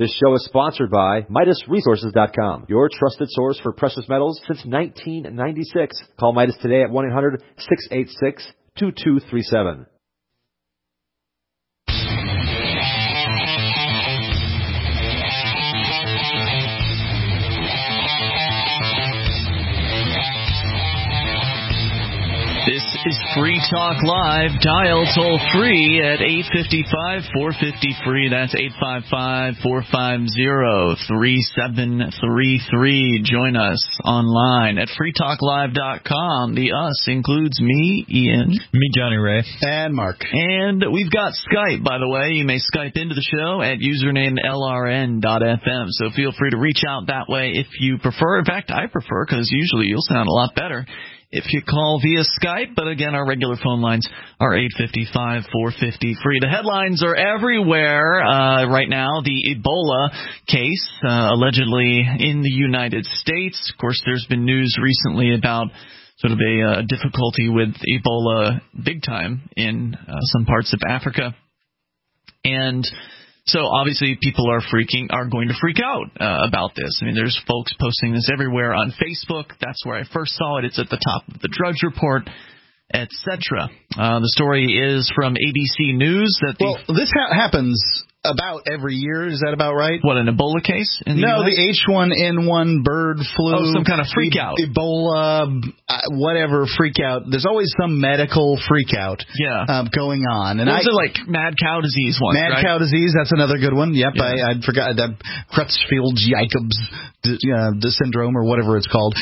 This show is sponsored by MidasResources.com, your trusted source for precious metals since 1996. Call Midas today at 1-800-686-2237. This is Free Talk Live. Dial toll free at 855-450-FREE. That's 855-450-3733. Join us online at freetalklive.com. The us includes me, Ian. Me, Johnny Ray. And Mark. And we've got Skype, by the way. You may Skype into the show at username LRN.FM. So feel free to reach out that way if you prefer. In fact, I prefer, because usually you'll sound a lot better if you call via Skype. But again, our regular phone lines are 855-450-FREE. The headlines are everywhere right now. The Ebola case allegedly in the United States. Of course, there's been news recently about sort of a difficulty with Ebola big time in some parts of Africa. And so obviously people are going to freak out about this. I mean, there's folks posting this everywhere on Facebook. That's where I first saw it. It's at the top of the Drudge Report, etc. The story is from ABC News. This happens about every year. Is that about right? What, an Ebola case? The H1N1 bird flu. Oh, some kind of freak out. Ebola, whatever freak out. There's always some medical freak out going on. And was it like mad cow disease once, Mad cow disease, that's another good one. Yep, yeah. I forgot that Creutzfeldt-Jacobs the syndrome or whatever it's called.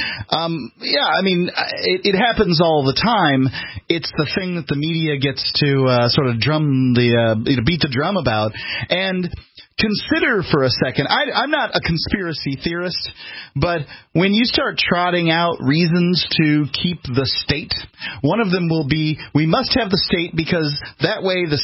It happens all the time. It's the thing that the media gets to sort of beat the drum about. And consider for a second, I'm not a conspiracy theorist, but when you start trotting out reasons to keep the state, one of them will be we must have the state because that way the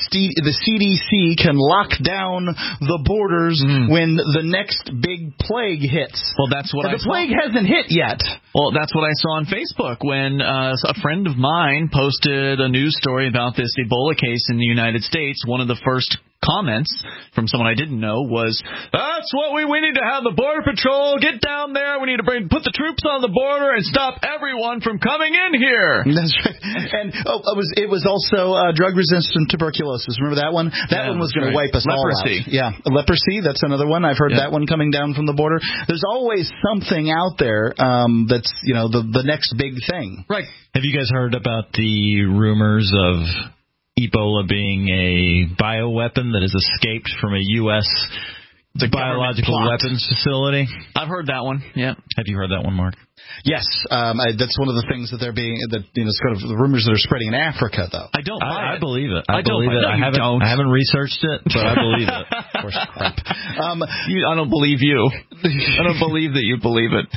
CDC can lock down the borders when the next big plague hits. Well, that's what the plague hasn't hit yet. Well, that's what I saw on Facebook when a friend of mine posted a news story about this Ebola case in the United States. One of the first comments from someone I didn't know was, that's what we need to have the Border Patrol get down there. We need to put the troops on the border and stop everyone from coming in here. That's right. And it was also drug-resistant tuberculosis. Remember that one? That one was going to wipe us all out. Yeah, leprosy. That's another one. I've heard that one coming down from the border. There's always something out there that's the next big thing. Right. Have you guys heard about the rumors of Ebola being a bioweapon that has escaped from a U.S. biological weapons facility? I've heard that one, yeah. Have you heard that one, Mark? Yes. That's one of the things that sort of the rumors that are spreading in Africa, though. I don't buy it. I believe it. I haven't researched it, but I believe it. Of course, crap. I don't believe you. I don't believe that you believe it.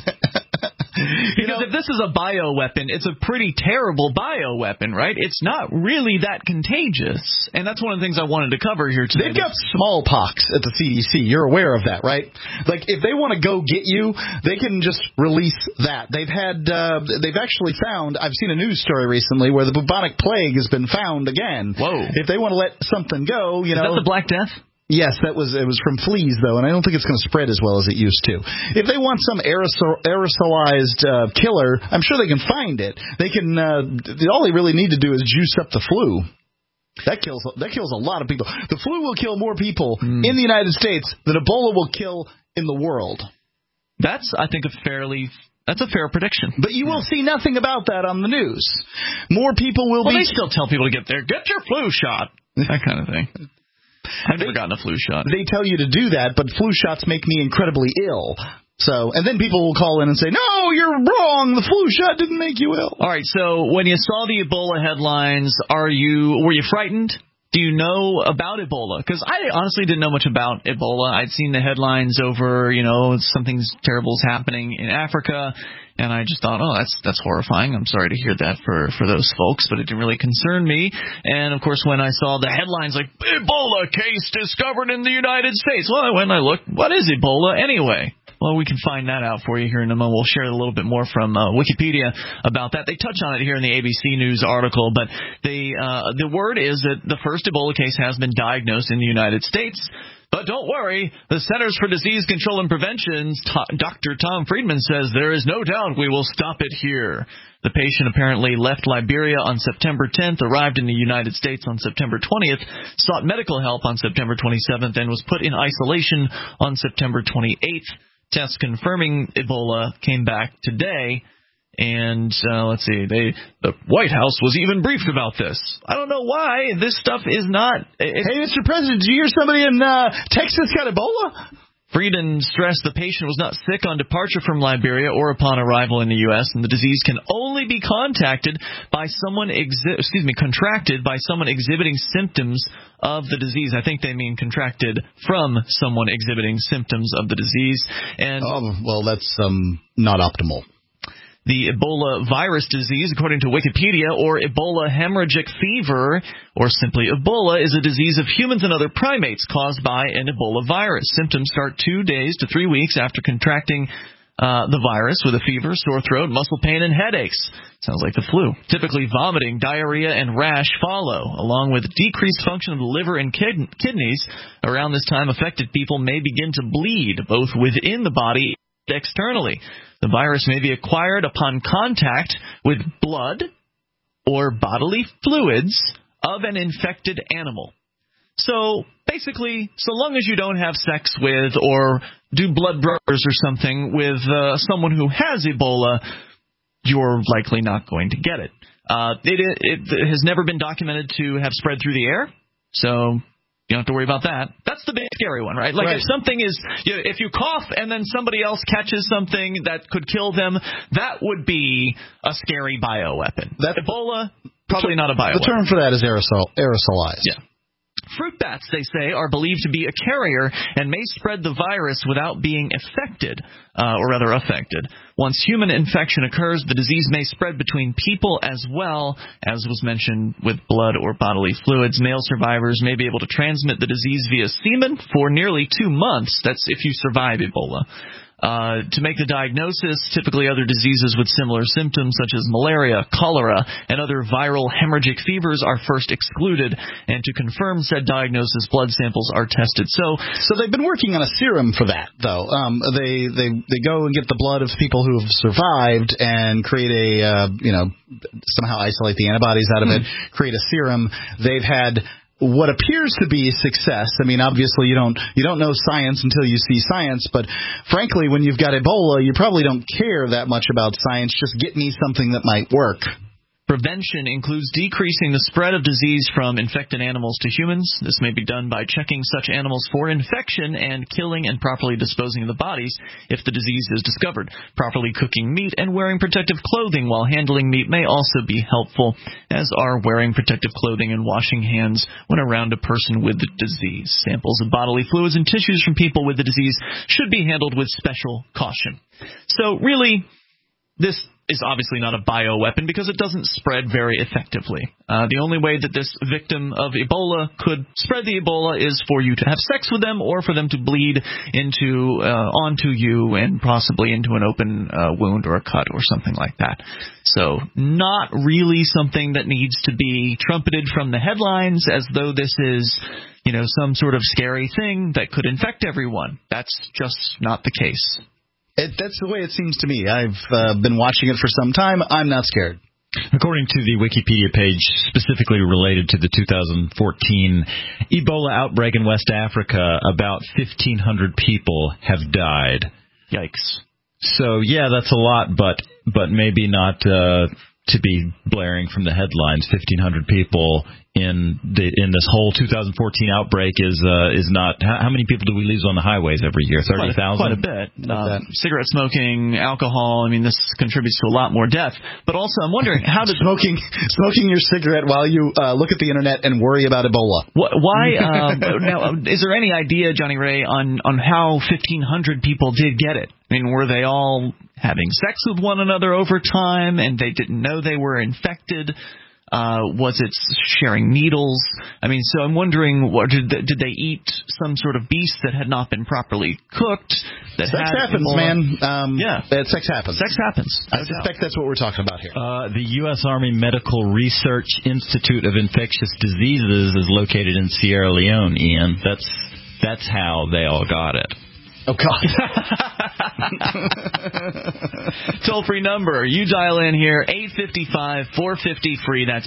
Because if this is a bioweapon, it's a pretty terrible bioweapon, right? It's not really that contagious. And that's one of the things I wanted to cover here today. They've got smallpox at the CDC. You're aware of that, right? Like, if they want to go get you, they can just release that. They've actually found, I've seen a news story recently where the bubonic plague has been found again. Whoa. If they want to let something go, Is that the Black Death? Yes, it was from fleas, though, and I don't think it's going to spread as well as it used to. If they want some aerosolized killer, I'm sure they can find it. They can. All they really need to do is juice up the flu. That kills a lot of people. The flu will kill more people in the United States than Ebola will kill in the world. That's, I think, that's a fair prediction. But you will see nothing about that on the news. More people will be. Well, they still tell people to get your flu shot. That kind of thing. I've never gotten a flu shot. They tell you to do that, but flu shots make me incredibly ill. And then people will call in and say, no, you're wrong. The flu shot didn't make you ill. All right, so when you saw the Ebola headlines, were you frightened? Do you know about Ebola? Because I honestly didn't know much about Ebola. I'd seen the headlines over, something terrible is happening in Africa, and I just thought, that's horrifying. I'm sorry to hear that for those folks, but it didn't really concern me. And, of course, when I saw the headlines like, Ebola case discovered in the United States, well, I went and I looked, what is Ebola anyway? Well, we can find that out for you here in a moment. We'll share a little bit more from Wikipedia about that. They touch on it here in the ABC News article, but the word is that the first Ebola case has been diagnosed in the United States. But don't worry, the Centers for Disease Control and Prevention's Dr. Tom Friedman says there is no doubt we will stop it here. The patient apparently left Liberia on September 10th, arrived in the United States on September 20th, sought medical help on September 27th, and was put in isolation on September 28th. Tests confirming Ebola came back today. And let's see, the White House was even briefed about this. I don't know why this stuff is not. Hey, Mr. President, did you hear somebody in Texas got Ebola? Frieden stressed the patient was not sick on departure from Liberia or upon arrival in the U.S., and the disease can only be contracted by someone exhibiting symptoms of the disease. I think they mean contracted from someone exhibiting symptoms of the disease. And well, that's not optimal. The Ebola virus disease, according to Wikipedia, or Ebola hemorrhagic fever, or simply Ebola, is a disease of humans and other primates caused by an Ebola virus. Symptoms start 2 days to 3 weeks after contracting the virus, with a fever, sore throat, muscle pain, and headaches. Sounds like the flu. Typically, vomiting, diarrhea, and rash follow, along with decreased function of the liver and kidneys. Around this time, affected people may begin to bleed, both within the body and externally. The virus may be acquired upon contact with blood or bodily fluids of an infected animal. So, basically, so long as you don't have sex with or do blood brokers or something with someone who has Ebola, you're likely not going to get it. It has never been documented to have spread through the air, so you don't have to worry about that. That's the big scary one, right? Like if something is, if you cough and then somebody else catches something that could kill them, that would be a scary bioweapon. Ebola, probably not a bioweapon. The term for that is aerosolized. Yeah. Fruit bats, they say, are believed to be a carrier and may spread the virus without being affected. Once human infection occurs, the disease may spread between people as well, as was mentioned with blood or bodily fluids. Male survivors may be able to transmit the disease via semen for nearly 2 months. That's if you survive Ebola. To make the diagnosis, typically other diseases with similar symptoms such as malaria, cholera, and other viral hemorrhagic fevers are first excluded. And to confirm said diagnosis, blood samples are tested. So they've been working on a serum for that, though. They go and get the blood of people who have survived and create somehow isolate the antibodies out of it, create a serum. They've had what appears to be success. I mean, obviously you don't know science until you see science, but frankly, when you've got Ebola, you probably don't care that much about science. Just get me something that might work. Prevention includes decreasing the spread of disease from infected animals to humans. This may be done by checking such animals for infection and killing and properly disposing of the bodies if the disease is discovered. Properly cooking meat and wearing protective clothing while handling meat may also be helpful, as are wearing protective clothing and washing hands when around a person with the disease. Samples of bodily fluids and tissues from people with the disease should be handled with special caution. So really, this is obviously not a bioweapon because it doesn't spread very effectively. The only way that this victim of Ebola could spread the Ebola is for you to have sex with them or for them to bleed onto you and possibly into an open wound or a cut or something like that. So not really something that needs to be trumpeted from the headlines as though this is, some sort of scary thing that could infect everyone. That's just not the case. That's the way it seems to me. I've been watching it for some time. I'm not scared. According to the Wikipedia page specifically related to the 2014 Ebola outbreak in West Africa, about 1,500 people have died. Yikes. So, yeah, that's a lot, but maybe not to be blaring from the headlines. 1,500 people in this whole 2014 outbreak is not. How many people do we lose on the highways every year? 30,000? Quite a bit. Cigarette smoking, alcohol. I mean, this contributes to a lot more death. But also, I'm wondering how did smoking your cigarette while you look at the internet and worry about Ebola. Why? Now, is there any idea, Johnny Ray, on how 1,500 people did get it? I mean, were they all having sex with one another over time and they didn't know they were infected? Was it sharing needles? I mean, so I'm wondering, did they eat some sort of beast that had not been properly cooked? Sex happens, man. Sex happens. Sex happens. I suspect that's what we're talking about here. The U.S. Army Medical Research Institute of Infectious Diseases is located in Sierra Leone, Ian. That's how they all got it. Oh, God. Toll-free number. You dial in here, 855-450-FREE. That's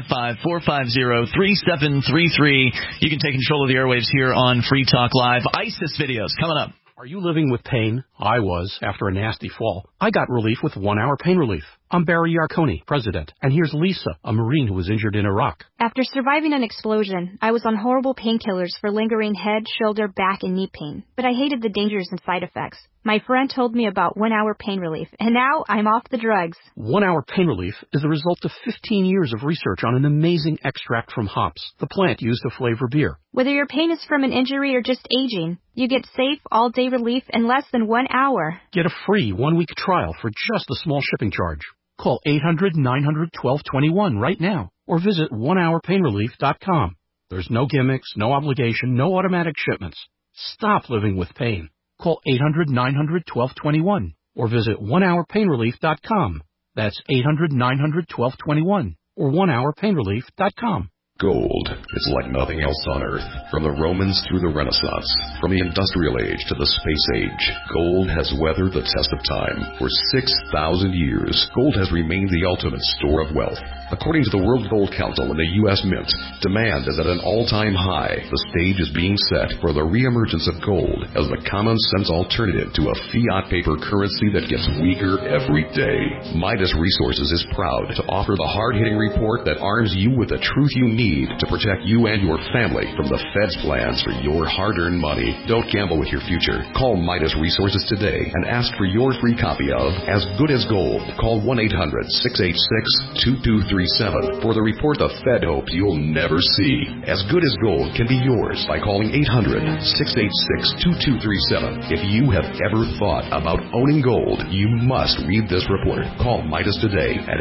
855-450-3733. You can take control of the airwaves here on Free Talk Live. ISIS videos coming up. Are you living with pain? I was, after a nasty fall. I got relief with 1 Hour Pain Relief. I'm Barry Yarkoni, president, and here's Lisa, a Marine who was injured in Iraq. After surviving an explosion, I was on horrible painkillers for lingering head, shoulder, back, and knee pain. But I hated the dangers and side effects. My friend told me about 1 Hour Pain Relief, and now I'm off the drugs. 1 Hour Pain Relief is the result of 15 years of research on an amazing extract from hops, the plant used to flavor beer. Whether your pain is from an injury or just aging, you get safe, all-day relief in less than 1 hour. Get a free 1-week trial for just a small shipping charge. Call 800-900-1221 right now or visit onehourpainrelief.com. There's no gimmicks, no obligation, no automatic shipments. Stop living with pain. Call 800-900-1221 or visit onehourpainrelief.com. That's 800-900-1221 or onehourpainrelief.com. Gold is like nothing else on Earth. From the Romans through the Renaissance, from the Industrial Age to the Space Age, gold has weathered the test of time. For 6,000 years, gold has remained the ultimate store of wealth. According to the World Gold Council and the U.S. Mint, demand is at an all-time high. The stage is being set for the reemergence of gold as the common-sense alternative to a fiat paper currency that gets weaker every day. Midas Resources is proud to offer the hard-hitting report that arms you with the truth you need to protect you and your family from the Fed's plans for your hard-earned money. Don't gamble with your future. Call Midas Resources today and ask for your free copy of As Good as Gold. Call 1-800-686-2237 for the report the Fed hopes you'll never see. As Good as Gold can be yours by calling 800-686-2237. If you have ever thought about owning gold, you must read this report. Call Midas today at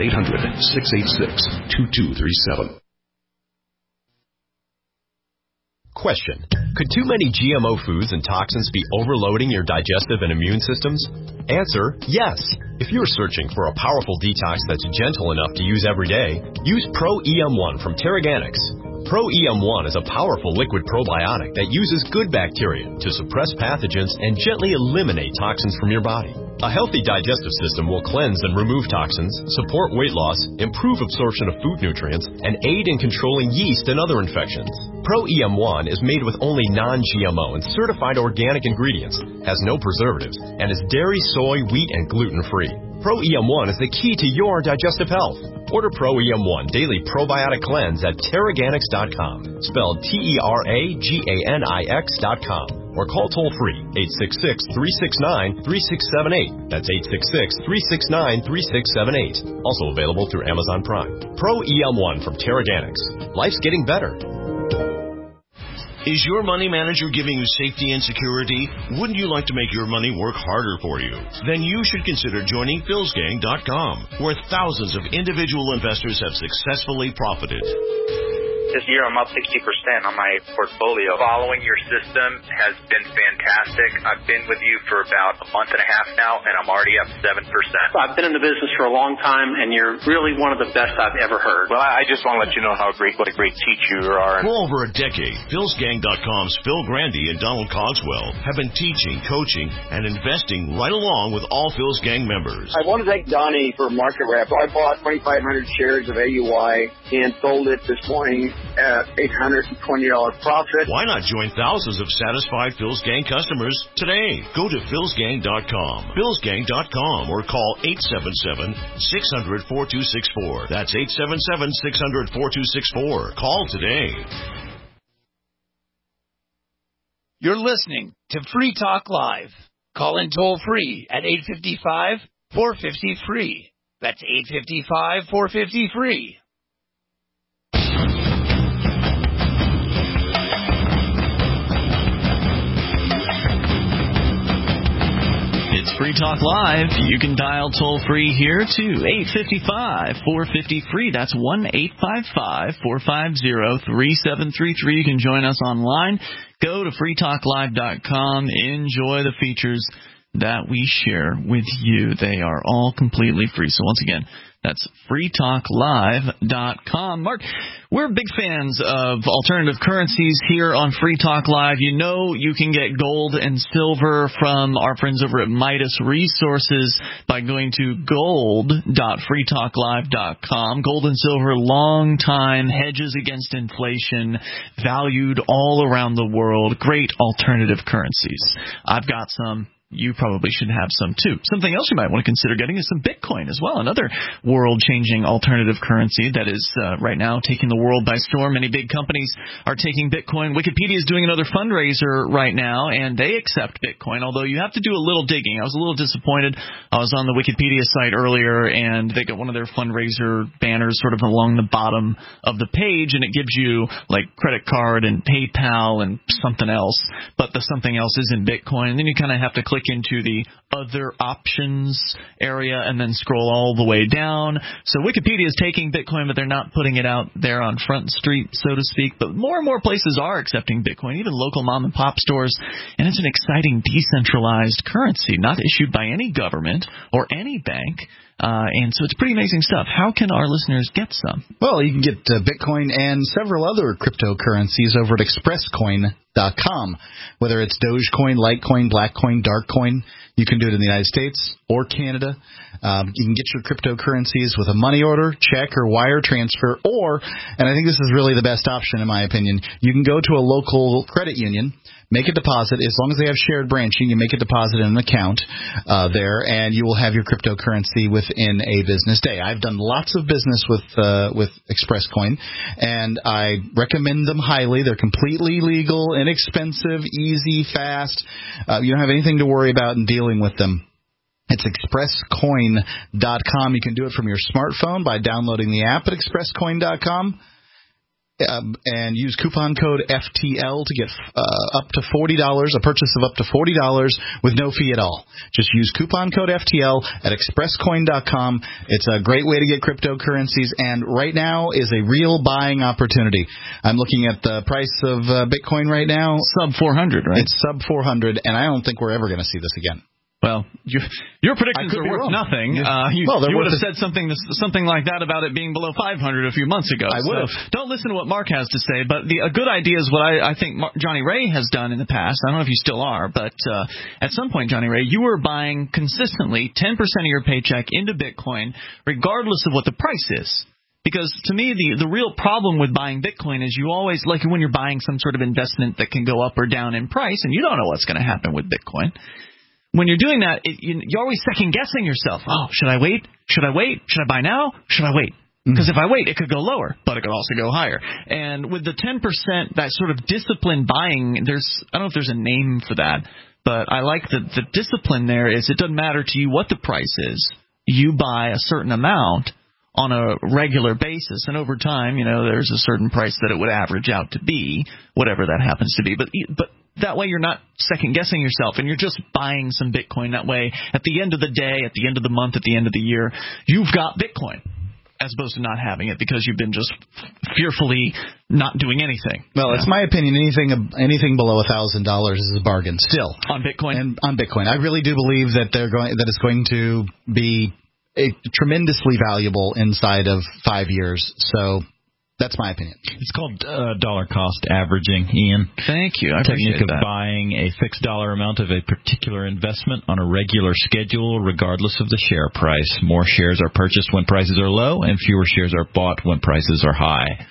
800-686-2237. Question. Could too many GMO foods and toxins be overloading your digestive and immune systems? Answer, yes. If you're searching for a powerful detox that's gentle enough to use every day, use Pro-EM1 from Terraganics. Pro-EM1 is a powerful liquid probiotic that uses good bacteria to suppress pathogens and gently eliminate toxins from your body. A healthy digestive system will cleanse and remove toxins, support weight loss, improve absorption of food nutrients, and aid in controlling yeast and other infections. Pro-EM1 is made with only non-GMO and certified organic ingredients, has no preservatives, and is dairy, soy, wheat, and gluten-free. Pro-EM1 is the key to your digestive health. Order Pro-EM1 Daily Probiotic Cleanse at Terraganics.com, spelled Terraganix.com. Or call toll-free, 866-369-3678. That's 866-369-3678. Also available through Amazon Prime. Pro-EM1 from Terraganics. Life's getting better. Is your money manager giving you safety and security? Wouldn't you like to make your money work harder for you? Then you should consider joining PhilsGang.com, where thousands of individual investors have successfully profited. This year I'm up 60% on my portfolio. Following your system has been fantastic. I've been with you for about a month and a half now, and I'm already up 7%. I've been in the business for a long time, and you're really one of the best I've ever heard. Well, I just want to let you know what a great teacher you are. For over a decade, PhilsGang.com's Phil Grandy and Donald Cogswell have been teaching, coaching, and investing right along with all Phil's Gang members. I want to thank Donnie for market rep. I bought 2,500 shares of AUI and sold it this morning at $820 profit. Why not join thousands of satisfied Phil's Gang customers today? Go to philsgang.com, philsgang.com, or call 877-600-4264. That's 877-600-4264. Call today. You're listening to Free Talk Live. Call in toll free at 855-450-FREE. That's 855-450-FREE. It's Free Talk Live. You can dial toll-free here to 855-450-FREE. That's 1-855-450-3733. You can join us online. Go to freetalklive.com. Enjoy the features that we share with you. They are all completely free. So once again, that's freetalklive.com. Mark, we're big fans of alternative currencies here on Free Talk Live. You know you can get gold and silver from our friends over at Midas Resources by going to gold.freetalklive.com. Gold and silver, long time, hedges against inflation, valued all around the world. Great alternative currencies. I've got some. You probably should have some, too. Something else you might want to consider getting is some Bitcoin as well, another world-changing alternative currency that is right now taking the world by storm. Many big companies are taking Bitcoin. Wikipedia is doing another fundraiser right now, and they accept Bitcoin, although you have to do a little digging. I was a little disappointed. I was on the Wikipedia site earlier, and they got one of their fundraiser banners sort of along the bottom of the page, and it gives you, like, credit card and PayPal and something else, but the something else isn't Bitcoin. And then you kind of have to click into the other options area and then scroll all the way down. So Wikipedia is taking Bitcoin, but they're not putting it out there on Front Street, so to speak. But more and more places are accepting Bitcoin, even local mom and pop stores. And it's an exciting decentralized currency, not issued by any government or any bank. And so it's pretty amazing stuff. How can our listeners get some? Well, you can get Bitcoin and several other cryptocurrencies over at expresscoin.com. Whether it's Dogecoin, Litecoin, Blackcoin, Darkcoin, you can do it in the United States or Canada. You can get your cryptocurrencies with a money order, check, or wire transfer, or, and I think this is really the best option in my opinion, you can go to a local credit union, make a deposit. As long as they have shared branching, you make a deposit in an account there, and you will have your cryptocurrency within a business day. I've done lots of business with ExpressCoin, and I recommend them highly. They're completely legal, inexpensive, easy, fast. You don't have anything to worry about in dealing with them. It's expresscoin.com. You can do it from your smartphone by downloading the app at expresscoin.com. And use coupon code FTL to get up to $40, a purchase of up to $40 with no fee at all. Just use coupon code FTL at expresscoin.com. It's a great way to get cryptocurrencies, and right now is a real buying opportunity. I'm looking at the price of Bitcoin right now. Sub 400, right? It's sub 400, and I don't think we're ever going to see this again. Well, your predictions are worth nothing. You would have said something like that about it being below 500 a few months ago. I would have. Don't listen to what Mark has to say, but a good idea is what I think Johnny Ray has done in the past. I don't know if you still are, but at some point, Johnny Ray, you were buying consistently 10% of your paycheck into Bitcoin, regardless of what the price is. Because to me, the real problem with buying Bitcoin is you always, like when you're buying some sort of investment that can go up or down in price, and you don't know what's going to happen with Bitcoin. When you're doing that, you're always second-guessing yourself. Oh, should I wait? Should I wait? Should I buy now? Should I wait? Because if I wait, it could go lower, but it could also go higher. And with the 10%, that sort of disciplined buying, I don't know if there's a name for that, but I like the discipline there is it doesn't matter to you what the price is. You buy a certain amount on a regular basis, and over time, there's a certain price that it would average out to be, whatever that happens to be. But that way you're not second-guessing yourself, and you're just buying some Bitcoin. That way, at the end of the day, at the end of the month, at the end of the year, you've got Bitcoin, as opposed to not having it because you've been just fearfully not doing anything. Well, it's my opinion. Anything below $1,000 is a bargain still. On Bitcoin? And on Bitcoin. I really do believe that it's going to be tremendously valuable inside of 5 years. So that's my opinion. It's called dollar cost averaging, Ian. Thank you. I appreciate technique that. Of buying a fixed dollar amount of a particular investment on a regular schedule, regardless of the share price. More shares are purchased when prices are low, and fewer shares are bought when prices are high.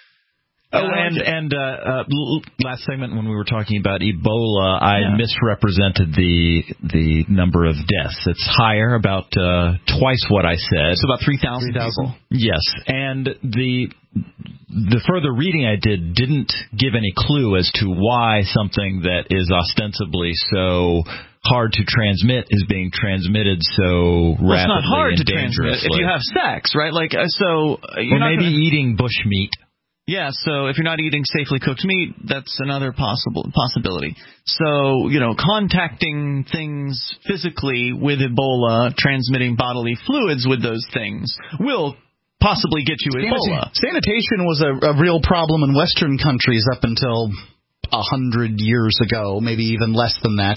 Last segment when we were talking about Ebola, I misrepresented the number of deaths. It's higher, about twice what I said. It's about 3,000 people. Yes, and the further reading I did didn't give any clue as to why something that is ostensibly so hard to transmit is being transmitted so rapidly. It's not hard and to transmit if you have sex, right? Eating bushmeat. Yeah, so if you're not eating safely cooked meat, that's another possibility. So, contacting things physically with Ebola, transmitting bodily fluids with those things will possibly get you Ebola. Sanitation was a real problem in Western countries up until 100 years ago, maybe even less than that.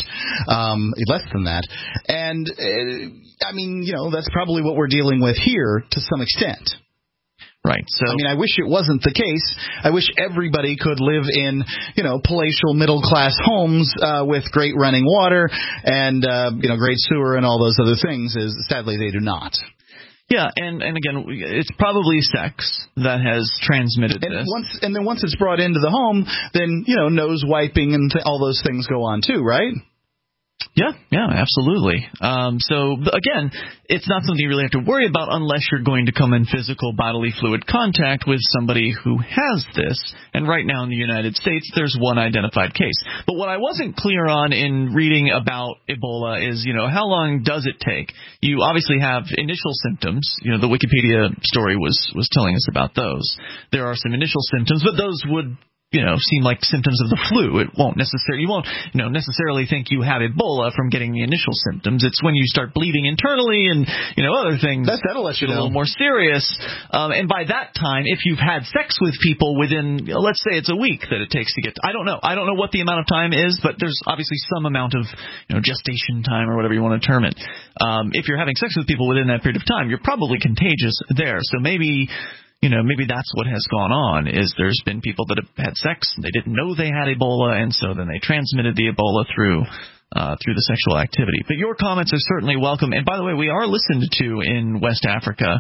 And, I mean, that's probably what we're dealing with here to some extent. Right. So, I mean, I wish it wasn't the case. I wish everybody could live in, palatial middle-class homes with great running water and, great sewer and all those other things. Sadly, they do not. Yeah, and again, it's probably sex that has transmitted this. And then once it's brought into the home, then, nose wiping and all those things go on too, right? Yeah, absolutely. So, again, it's not something you really have to worry about unless you're going to come in physical bodily fluid contact with somebody who has this. And right now in the United States, there's one identified case. But what I wasn't clear on in reading about Ebola is, how long does it take? You obviously have initial symptoms. The Wikipedia story was telling us about those. There are some initial symptoms, but those would seem like symptoms of the flu. You won't necessarily think you have Ebola from getting the initial symptoms. It's when you start bleeding internally and, other things. That'll let you know. A little more serious. And by that time, if you've had sex with people within, let's say it's a week that it takes to get, I don't know what the amount of time is, but there's obviously some amount of, gestation time or whatever you want to term it. If you're having sex with people within that period of time, you're probably contagious there. So maybe that's what has gone on, is there's been people that have had sex, and they didn't know they had Ebola, and so then they transmitted the Ebola through the sexual activity. But your comments are certainly welcome. And by the way, we are listened to in West Africa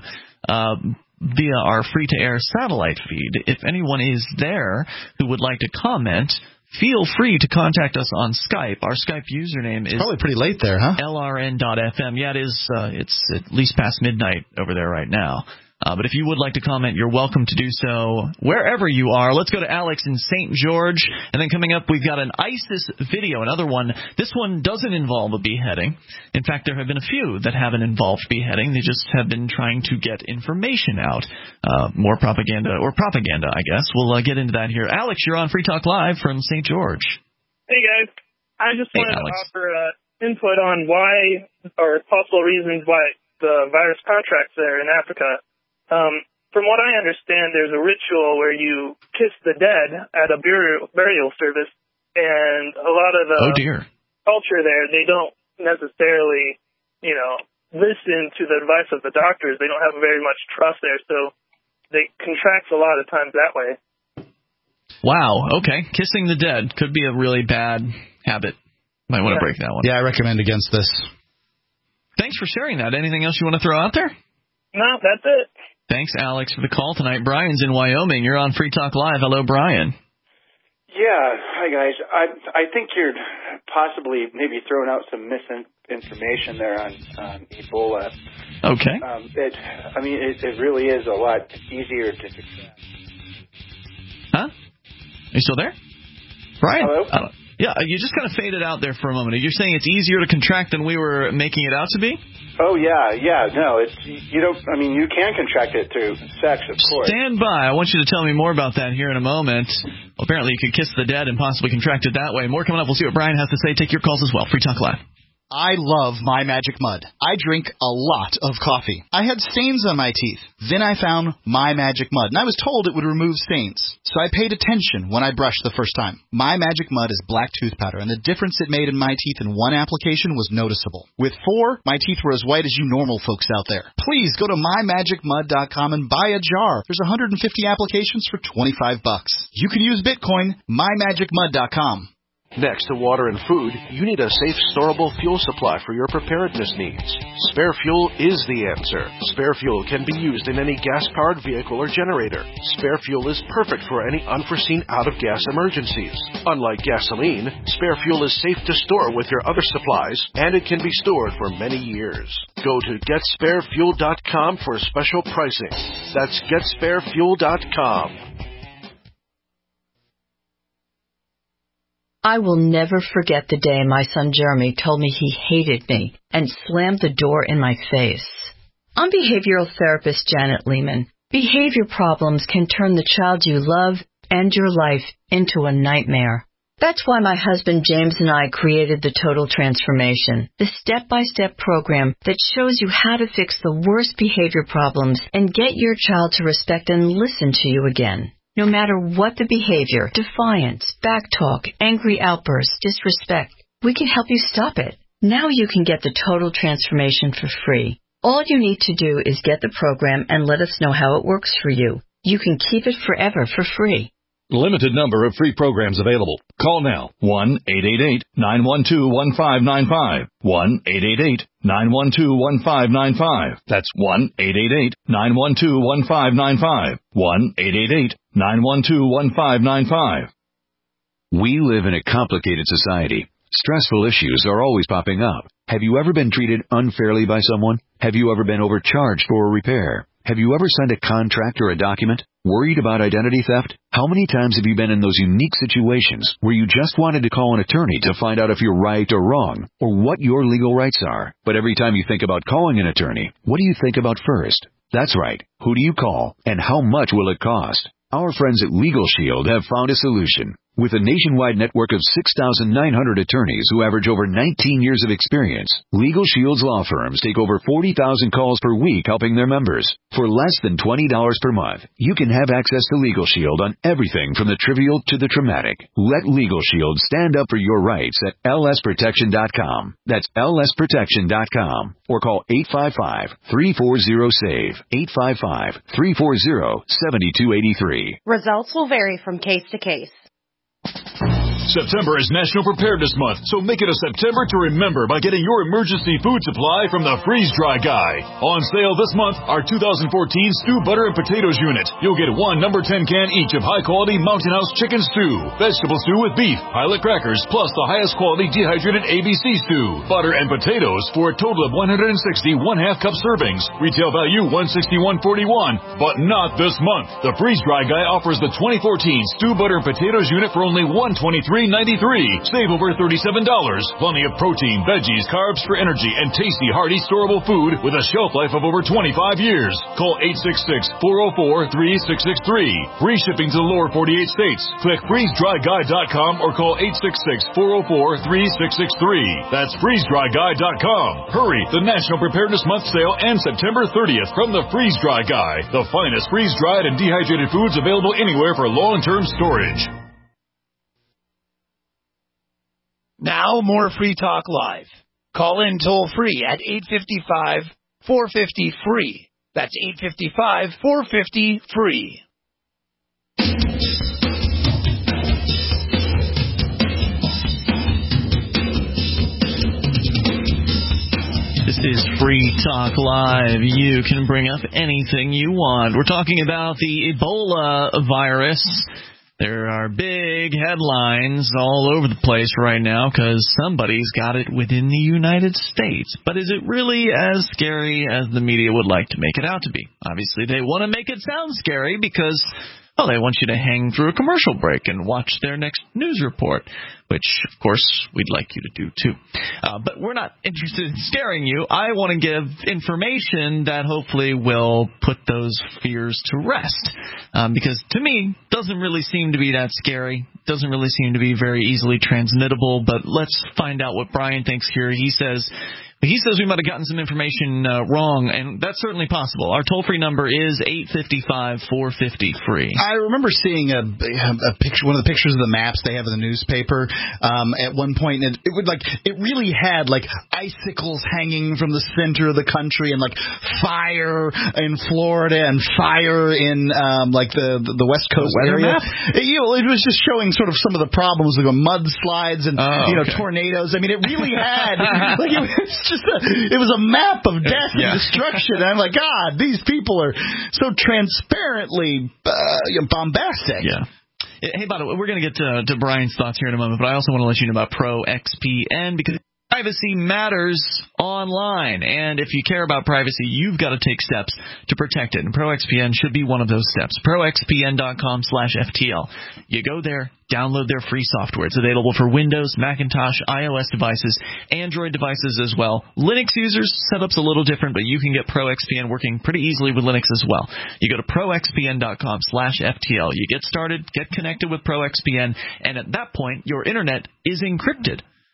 via our free-to-air satellite feed. If anyone is there who would like to comment, feel free to contact us on Skype. Our Skype username is probably pretty late there, huh? LRN.FM. Yeah, it is. It's at least past midnight over there right now. But if you would like to comment, you're welcome to do so wherever you are. Let's go to Alex in St. George. And then coming up, we've got an ISIS video, another one. This one doesn't involve a beheading. In fact, there have been a few that haven't involved beheading. They just have been trying to get information out. More propaganda, I guess. We'll get into that here. Alex, you're on Free Talk Live from St. George. Hey, guys. I just wanted to offer input on why, or possible reasons why the virus contracts there in Africa. From what I understand, there's a ritual where you kiss the dead at a burial service, and a lot of the culture there, they don't necessarily, listen to the advice of the doctors. They don't have very much trust there, so they contract a lot of times that way. Wow, okay. Kissing the dead could be a really bad habit. Might want to break that one. Yeah, I recommend against this. Thanks for sharing that. Anything else you want to throw out there? No, that's it. Thanks, Alex, for the call tonight. Brian's in Wyoming. You're on Free Talk Live. Hello, Brian. Yeah. Hi, guys. I think you're possibly maybe throwing out some misinformation there on Ebola. Okay. It really is a lot easier to contract. Huh? Are you still there? Brian? Hello? Yeah, you just kind of faded out there for a moment. You're saying it's easier to contract than we were making it out to be? Oh, yeah. No, you can contract it through sex, of course. Stand by. I want you to tell me more about that here in a moment. Well, apparently you could kiss the dead and possibly contract it that way. More coming up. We'll see what Brian has to say. Take your calls as well. Free Talk Live. I love My Magic Mud. I drink a lot of coffee. I had stains on my teeth. Then I found My Magic Mud, and I was told it would remove stains. So I paid attention when I brushed the first time. My Magic Mud is black tooth powder, and the difference it made in my teeth in one application was noticeable. With 4, my teeth were as white as you normal folks out there. Please go to mymagicmud.com and buy a jar. There's 150 applications for $25. You can use Bitcoin. mymagicmud.com. Next to water and food, you need a safe, storable fuel supply for your preparedness needs. Spare Fuel is the answer. Spare Fuel can be used in any gas-powered vehicle or generator. Spare Fuel is perfect for any unforeseen out-of-gas emergencies. Unlike gasoline, Spare Fuel is safe to store with your other supplies, and it can be stored for many years. Go to GetSpareFuel.com for special pricing. That's GetSpareFuel.com. I will never forget the day my son Jeremy told me he hated me and slammed the door in my face. I'm behavioral therapist Janet Lehman. Behavior problems can turn the child you love and your life into a nightmare. That's why my husband James and I created the Total Transformation, the step-by-step program that shows you how to fix the worst behavior problems and get your child to respect and listen to you again. No matter what the behavior, defiance, backtalk, angry outbursts, disrespect, we can help you stop it. Now you can get the Total Transformation for free. All you need to do is get the program and let us know how it works for you. You can keep it forever for free. Limited number of free programs available. Call now. 1-888-912-1595. 1-888-912-1595. That's 1-888-912-1595. 1-888-912-1595. We live in a complicated society. Stressful issues are always popping up. Have you ever been treated unfairly by someone? Have you ever been overcharged for a repair? Have you ever signed a contract or a document? Worried about identity theft? How many times have you been in those unique situations where you just wanted to call an attorney to find out if you're right or wrong, or what your legal rights are? But every time you think about calling an attorney, what do you think about first? That's right. Who do you call, and how much will it cost? Our friends at Legal Shield have found a solution. With a nationwide network of 6,900 attorneys who average over 19 years of experience, Legal Shield's law firms take over 40,000 calls per week helping their members. For less than $20 per month, you can have access to Legal Shield on everything from the trivial to the traumatic. Let Legal Shield stand up for your rights at lsprotection.com. That's lsprotection.com. Or call 855-340-SAVE. 855-340-7283. Results will vary from case to case. September is National Preparedness Month, so make it a September to remember by getting your emergency food supply from the Freeze Dry Guy. On sale this month, our 2014 Stew Butter and Potatoes unit. You'll get one number 10 can each of high-quality Mountain House chicken stew, vegetable stew with beef, pilot crackers, plus the highest quality dehydrated ABC stew, butter and potatoes for a total of 160 one-half cup servings. Retail value $161.41, but not this month. The Freeze Dry Guy offers the 2014 Stew Butter and Potatoes unit for only $123.93. Save over $37. Plenty of protein, veggies, carbs for energy, and tasty, hearty, storable food with a shelf life of over 25 years. Call 866-404-3663. Free shipping to the lower 48 states. Click freezedryguy.com or call 866-404-3663. That's freezedryguy.com. Hurry! The National Preparedness Month sale ends September 30th from the Freeze Dry Guy. The finest freeze-dried and dehydrated foods available anywhere for long-term storage. Now, more Free Talk Live. Call in toll-free at 855-450-FREE. That's 855-450-FREE. This is Free Talk Live. You can bring up anything you want. We're talking about the Ebola virus. There are big headlines all over the place right now because somebody's got it within the United States. But is it really as scary as the media would like to make it out to be? Obviously, they want to make it sound scary because, well, they want you to hang through a commercial break and watch their next news report, which, of course, we'd like you to do, too. But we're not interested in scaring you. I want to give information that hopefully will put those fears to rest. Because, to me, it doesn't really seem to be that scary. It doesn't really seem to be very easily transmittable. But let's find out what Brian thinks here. He says we might have gotten some information wrong, and that's certainly possible. Our toll-free number is 855-450-FREE. I remember seeing a picture, one of the pictures of the maps they have in the newspaper at one point, and it really had like icicles hanging from the center of the country, and like fire in Florida and fire in like the West Coast area. Map? It was just showing sort of some of the problems like mudslides and tornadoes. I mean, it really had like it was a map of death and destruction. And I'm like, God, these people are so transparently bombastic. Yeah. Hey, by the way, we're going to get to Brian's thoughts here in a moment, but I also want to let you know about ProXPN because privacy matters online, and if you care about privacy, you've got to take steps to protect it, and ProXPN should be one of those steps. ProXPN.com/FTL. You go there, download their free software. It's available for Windows, Macintosh, iOS devices, Android devices as well. Linux users, setup's a little different, but you can get ProXPN working pretty easily with Linux as well. You go to ProXPN.com/FTL. You get started, get connected with ProXPN, and at that point, your internet is encrypted.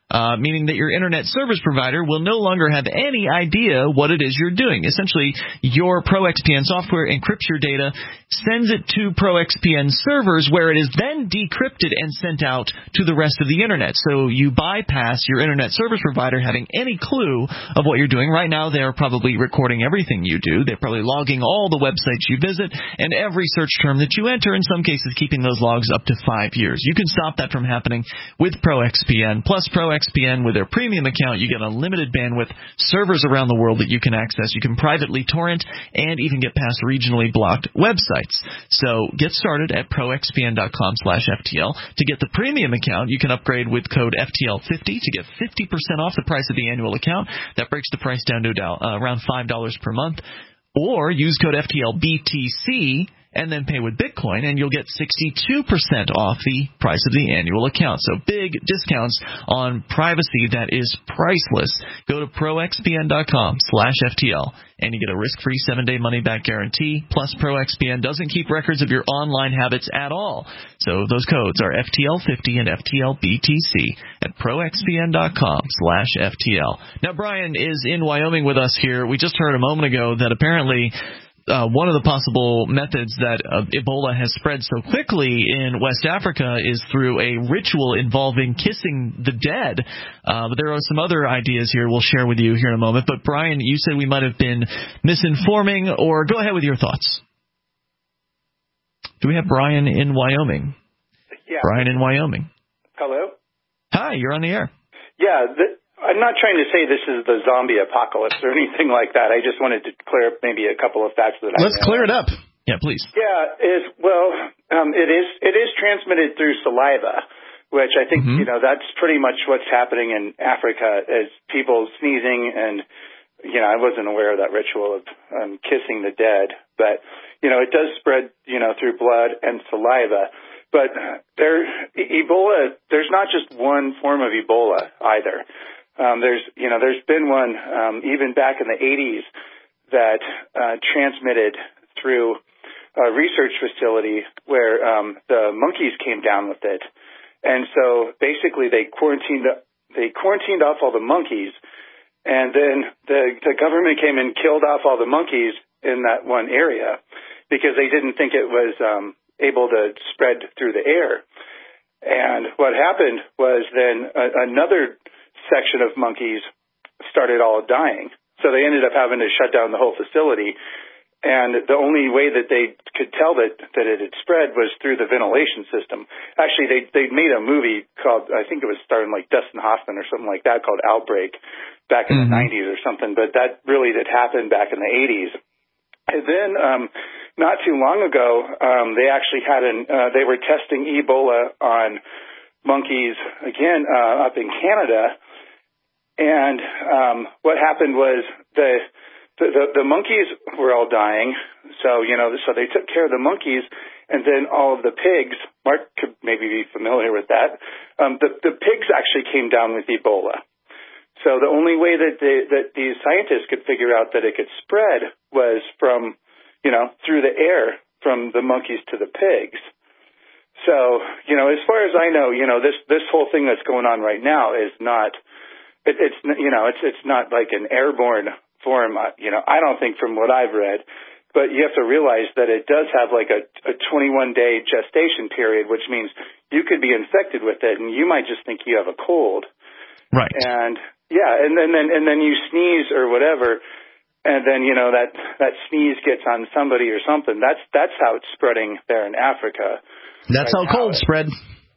meaning that your internet service provider will no longer have any idea what it is you're doing. Essentially, your ProXPN software encrypts your data, sends it to ProXPN servers, where it is then decrypted and sent out to the rest of the internet. So you bypass your internet service provider having any clue of what you're doing. Right now, they're probably recording everything you do. They're probably logging all the websites you visit and every search term that you enter, in some cases keeping those logs up to 5 years. You can stop that from happening with ProXPN. Plus, ProXPN, with their premium account, you get unlimited bandwidth, servers around the world that you can access. You can privately torrent and even get past regionally blocked websites. So get started at proxpn.com/FTL. To get the premium account, you can upgrade with code FTL50 to get 50% off the price of the annual account. That breaks the price down to around $5 per month. Or use code FTLBTC and then pay with Bitcoin, and you'll get 62% off the price of the annual account. So big discounts on privacy that is priceless. Go to proxpn.com/FTL, and you get a risk-free 7-day money-back guarantee. Plus, ProXPN doesn't keep records of your online habits at all. So those codes are FTL50 and FTLBTC at proxpn.com/FTL. Now, Brian is in Wyoming with us here. We just heard a moment ago that apparently one of the possible methods that Ebola has spread so quickly in West Africa is through a ritual involving kissing the dead. But there are some other ideas here we'll share with you here in a moment. But, Brian, you said we might have been misinforming, or go ahead with your thoughts. Do we have Brian in Wyoming? Yeah. Brian in Wyoming. Hello? Hi, you're on the air. Yeah, I'm not trying to say this is the zombie apocalypse or anything like that. I just wanted to clear up maybe a couple of facts that Let's clear it up. Yeah, please. Yeah, it is transmitted through saliva, which I think, that's pretty much what's happening in Africa, is people sneezing and, I wasn't aware of that ritual of kissing the dead, but, it does spread, through blood and saliva. But Ebola, there's not just one form of Ebola either. There's been one even back in the 80s that transmitted through a research facility where the monkeys came down with it, and so basically they quarantined off all the monkeys, and then the government came and killed off all the monkeys in that one area because they didn't think it was able to spread through the air. And what happened was then another section of monkeys started all dying. So they ended up having to shut down the whole facility. And the only way that they could tell that it had spread was through the ventilation system. Actually, they made a movie called, I think it was starring like Dustin Hoffman or something like that, called Outbreak back in the 90s or something. But that really did happen back in the 80s. And then not too long ago, they actually they were testing Ebola on monkeys again up in Canada. And what happened was the monkeys were all dying, so they took care of the monkeys, and then all of the pigs. Mark could maybe be familiar with that. The pigs actually came down with Ebola. So the only way that these scientists could figure out that it could spread was from, through the air from the monkeys to the pigs. So, as far as I know, this whole thing that's going on right now is not. It's not like an airborne form, I don't think, from what I've read, but you have to realize that it does have like a 21-day gestation period, which means you could be infected with it and you might just think you have a cold. Right. And and then you sneeze or whatever, and then, that sneeze gets on somebody or something. That's how it's spreading there in Africa. That's how colds spread.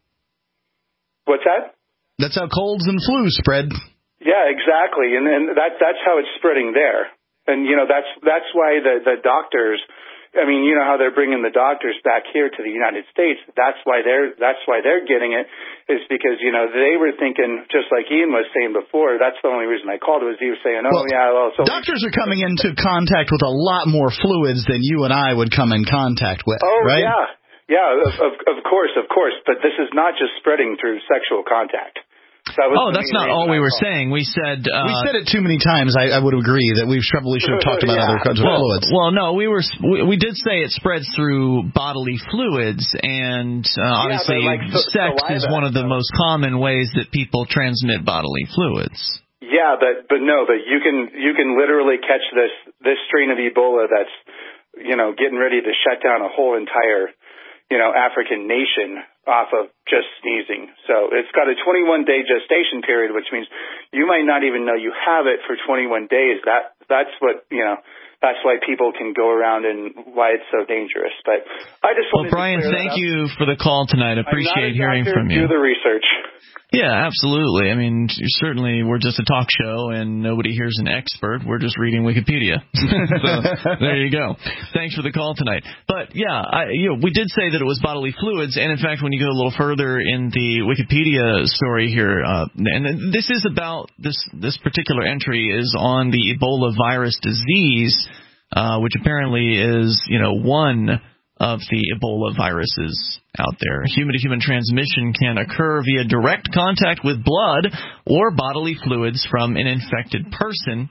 What's that? That's how colds and flu spread. Yeah, exactly, and that's how it's spreading there, and that's why the doctors. I mean, how they're bringing the doctors back here to the United States. That's why they're getting it, is because they were thinking, just like Ian was saying before. That's the only reason I called, was he was saying, so doctors are coming into contact with a lot more fluids than you and I would come in contact with. Oh, right? Yeah, of course, but this is not just spreading through sexual contact. That's not all we were saying. We said we said it too many times. I would agree that we probably should have talked about other kinds of fluids. Well, no, we did say it spreads through bodily fluids, and obviously sex is one of the most common ways that people transmit bodily fluids. Yeah, but you can literally catch this strain of Ebola that's getting ready to shut down a whole entire African nation off of just sneezing. So it's got a 21-day gestation period, which means you might not even know you have it for 21 days. That's what that's why people can go around and why it's so dangerous. But I just wanted Brian, thank you for the call tonight. Appreciate hearing from you. Do the research. Yeah, absolutely. I mean, certainly we're just a talk show, and nobody here's an expert. We're just reading Wikipedia. So there you go. Thanks for the call tonight. But yeah, we did say that it was bodily fluids, and in fact, when you go a little further in the Wikipedia story here, and this is about this particular entry is on the Ebola virus disease, which apparently is one of the Ebola viruses out there. Human-to-human transmission can occur via direct contact with blood or bodily fluids from an infected person,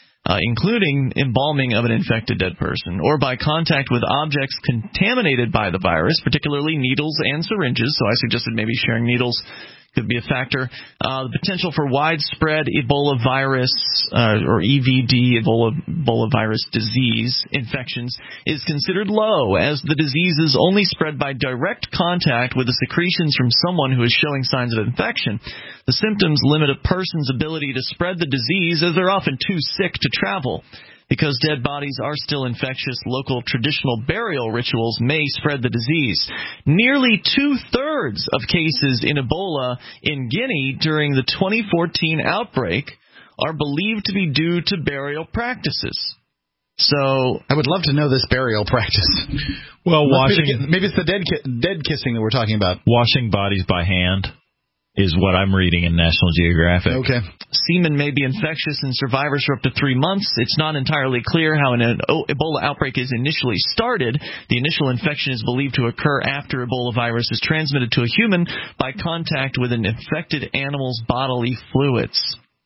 including embalming of an infected dead person, or by contact with objects contaminated by the virus, particularly needles and syringes. So I suggested maybe sharing needles could be a factor. The potential for widespread Ebola virus or EVD, Ebola virus disease infections is considered low, as the disease is only spread by direct contact with the secretions from someone who is showing signs of infection. The symptoms limit a person's ability to spread the disease, as they're often too sick to travel. Because dead bodies are still infectious, local traditional burial rituals may spread the disease. Nearly 2/3 of cases in Ebola in Guinea during the 2014 outbreak are believed to be due to burial practices. So I would love to know this burial practice. Well, maybe it's the dead kissing that we're talking about. Washing bodies by hand is what I'm reading in National Geographic. Okay. Semen may be infectious in survivors for up to 3 months. It's not entirely clear how an Ebola outbreak is initially started. The initial infection is believed to occur after Ebola virus is transmitted to a human by contact with an infected animal's bodily fluids.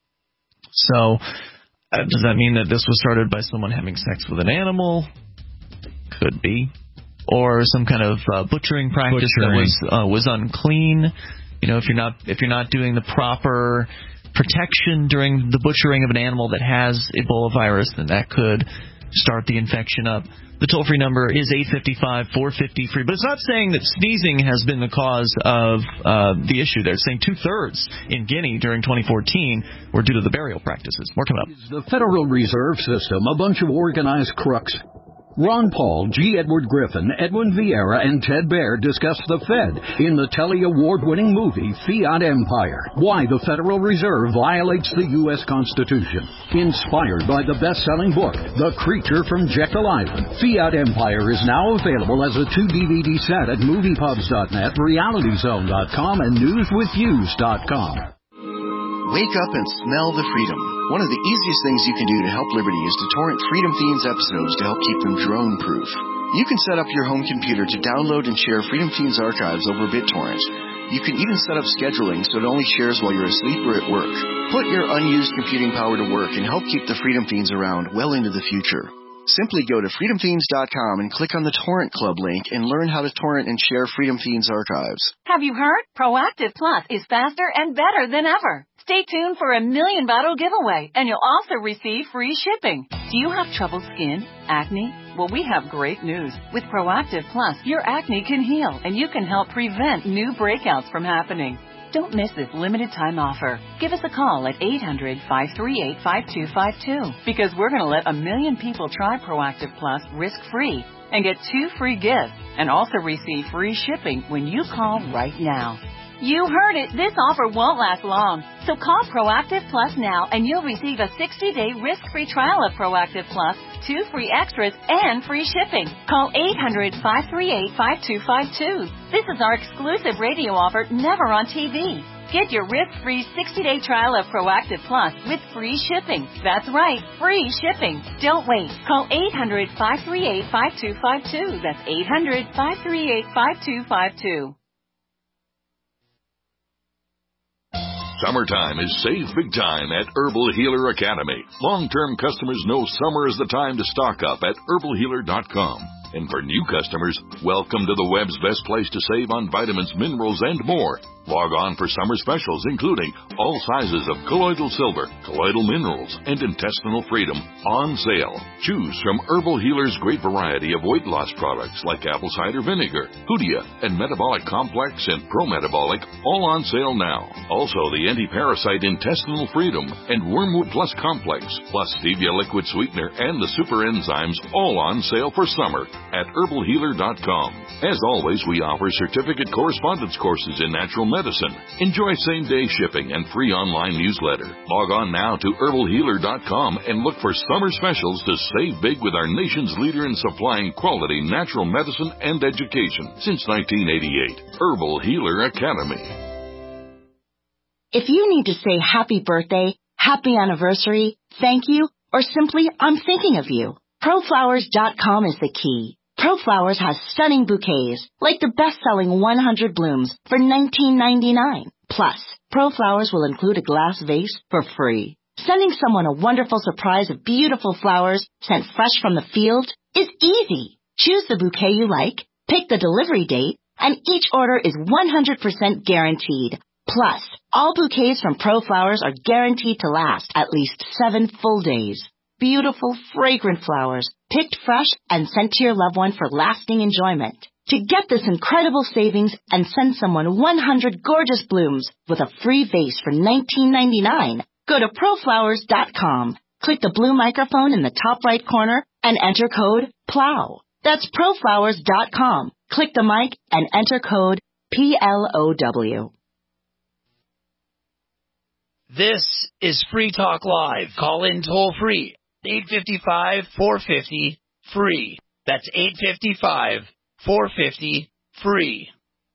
So, does that mean that this was started by someone having sex with an animal? Could be. Or some kind of butchering practice that was unclean. If you're not doing the proper protection during the butchering of an animal that has Ebola virus, then that could start the infection up. The toll-free number is 855-450-FREE. But it's not saying that sneezing has been the cause of the issue there. It's saying 2/3 in Guinea during 2014 were due to the burial practices. More coming up. The Federal Reserve System, a bunch of organized crooks. Ron Paul, G. Edward Griffin, Edwin Vieira, and Ted Baer discuss the Fed in the Telly Award-winning movie Fiat Empire. Why the Federal Reserve violates the U.S. Constitution. Inspired by the best-selling book, The Creature from Jekyll Island, Fiat Empire is now available as a 2-DVD set at moviepubs.net, realityzone.com, and newswithviews.com. Wake up and smell the freedom. One of the easiest things you can do to help Liberty is to torrent Freedom Fiends episodes to help keep them drone-proof. You can set up your home computer to download and share Freedom Fiends archives over BitTorrent. You can even set up scheduling so it only shares while you're asleep or at work. Put your unused computing power to work and help keep the Freedom Fiends around well into the future. Simply go to freedomfiends.com and click on the Torrent Club link and learn how to torrent and share Freedom Fiends archives. Have you heard? Proactive Plus is faster and better than ever. Stay tuned for a $1 million bottle giveaway, and you'll also receive free shipping. Do you have troubled skin? Acne? Well, we have great news. With Proactive Plus, your acne can heal, and you can help prevent new breakouts from happening. Don't miss this limited time offer. Give us a call at 800-538-5252 because we're going to let 1 million people try Proactive Plus risk-free and get 2 free gifts and also receive free shipping when you call right now. You heard it. This offer won't last long. So call Proactive Plus now and you'll receive a 60-day risk-free trial of Proactive Plus, 2 free extras, and free shipping. Call 800-538-5252. This is our exclusive radio offer, never on TV. Get your risk-free 60-day trial of Proactive Plus with free shipping. That's right, free shipping. Don't wait. Call 800-538-5252. That's 800-538-5252. Summertime is save big time at Herbal Healer Academy. Long-term customers know summer is the time to stock up at herbalhealer.com. And for new customers, welcome to the web's best place to save on vitamins, minerals, and more. Log on for summer specials, including all sizes of colloidal silver, colloidal minerals, and intestinal freedom on sale. Choose from Herbal Healer's great variety of weight loss products like apple cider vinegar, Hoodia, and Metabolic Complex and Pro-Metabolic, all on sale now. Also, the anti-parasite intestinal freedom and Wormwood Plus Complex, plus Stevia liquid sweetener and the super enzymes, all on sale for summer at herbalhealer.com. As always, we offer certificate correspondence courses in natural medicine. Enjoy same-day shipping and free online newsletter. Log on now to herbalhealer.com and look for summer specials to save big with our nation's leader in supplying quality natural medicine and education since 1988. Herbal Healer Academy. If you need to say happy birthday, happy anniversary, thank you, or simply I'm thinking of you, ProFlowers.com is the key. ProFlowers has stunning bouquets, like the best-selling 100 blooms for $19.99. Plus, ProFlowers will include a glass vase for free. Sending someone a wonderful surprise of beautiful flowers sent fresh from the field is easy. Choose the bouquet you like, pick the delivery date, and each order is 100% guaranteed. Plus, all bouquets from ProFlowers are guaranteed to last at least 7 full days. Beautiful, fragrant flowers, picked fresh and sent to your loved one for lasting enjoyment. To get this incredible savings and send someone 100 gorgeous blooms with a free vase for $19.99, go to ProFlowers.com. Click the blue microphone in the top right corner and enter code PLOW. That's ProFlowers.com. Click the mic and enter code PLOW. This is Free Talk Live. Call in toll free. 855-450-FREE. That's 855-450-FREE.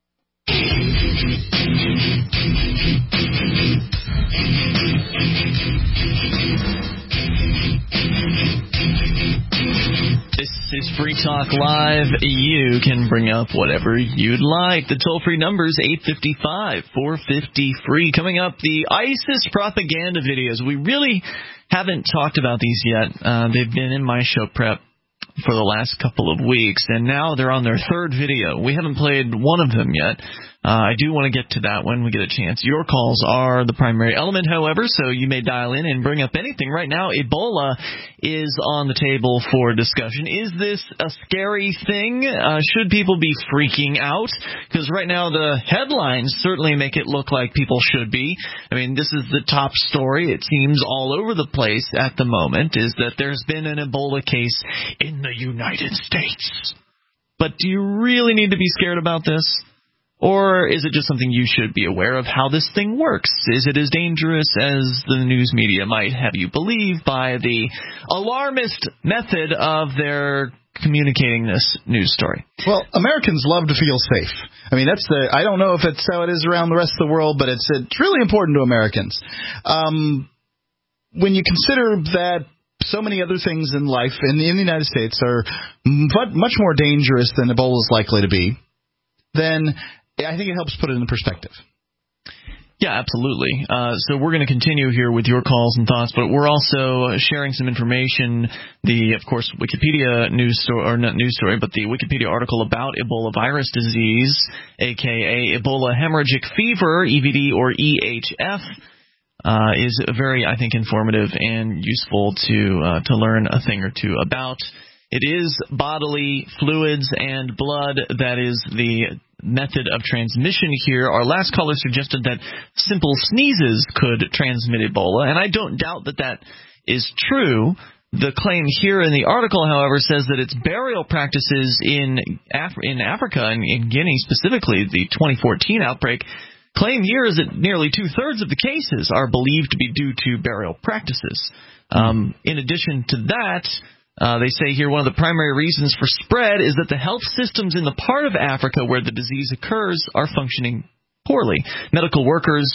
This is Free Talk Live. You can bring up whatever you'd like. The toll-free number is 855-450-FREE. Coming up, the ISIS propaganda videos. We really haven't talked about these yet. They've been in my show prep for the last couple of weeks, and now they're on their third video. We haven't played one of them yet. I do want to get to that when we get a chance. Your calls are the primary element, however, so you may dial in and bring up anything. Right now, Ebola is on the table for discussion. Is this a scary thing? Should people be freaking out? Because right now the headlines certainly make it look like people should be. I mean, this is the top story. It seems all over the place at the moment, is that there's been an Ebola case in the United States. But do you really need to be scared about this? Or is it just something you should be aware of how this thing works? Is it as dangerous as the news media might have you believe by the alarmist method of their communicating this news story? Well, Americans love to feel safe. I mean, I don't know if it's how it is around the rest of the world, but it's really important to Americans. When you consider that so many other things in life in the United States are much more dangerous than Ebola is likely to be, then I think it helps put it in perspective. Yeah, absolutely. So we're going to continue here with your calls and thoughts, but we're also sharing some information. Of course, Wikipedia news story, or not news story, but the Wikipedia article about Ebola virus disease, a.k.a. Ebola hemorrhagic fever, EVD or EHF, is very, I think, informative and useful to learn a thing or two about. It is bodily fluids and blood that is the method of transmission here. Our last caller suggested that simple sneezes could transmit Ebola, and I don't doubt that that is true. The claim here in the article, however, says that it's burial practices in Africa, and in Guinea specifically, the 2014 outbreak. Claim here is that nearly two-thirds of the cases are believed to be due to burial practices. In addition to that, they say here one of the primary reasons for spread is that the health systems in the part of Africa where the disease occurs are functioning poorly. Medical workers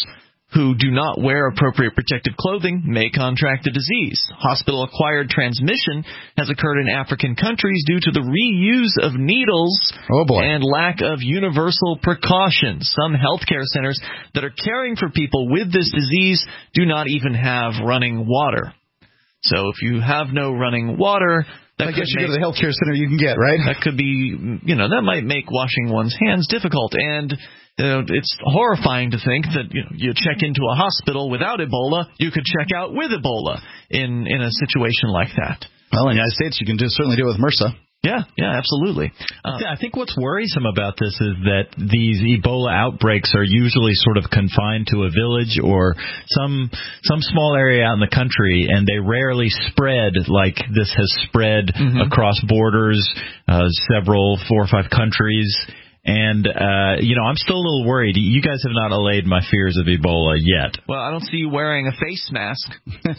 who do not wear appropriate protective clothing may contract the disease. Hospital-acquired transmission has occurred in African countries due to the reuse of needles and lack of universal precautions. Some healthcare centers that are caring for people with this disease do not even have running water. So if you have no running water, I guess you go to the healthcare center you can get, right? That could be, that might make washing one's hands difficult. And it's horrifying to think that you check into a hospital without Ebola, you could check out with Ebola in a situation like that. Well, in the United States, you can certainly do it with MRSA. Yeah, absolutely. I think what's worrisome about this is that these Ebola outbreaks are usually sort of confined to a village or some small area out in the country, and they rarely spread like this has spread across borders, 4 or 5 countries. And, I'm still a little worried. You guys have not allayed my fears of Ebola yet. Well, I don't see you wearing a face mask.